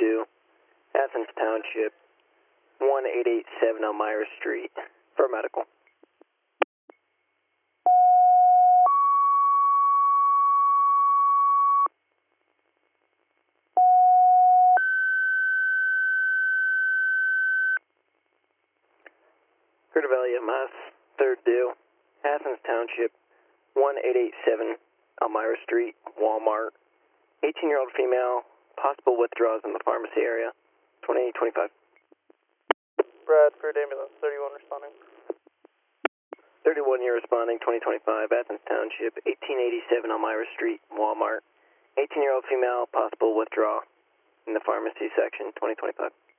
due, Athens Township, 1887 Elmira Street, for medical. Curtis Valley MS, third due, Athens Township, 1887 Elmira Street, Walmart, 18-year-old female, possible withdrawals in the pharmacy area, 2825. Bradford Ambulance 31 responding. 31 year responding, 2025, Athens Township, 1887 Elmira Street, Walmart, 18-year-old female, possible withdrawal in the pharmacy section, 2025.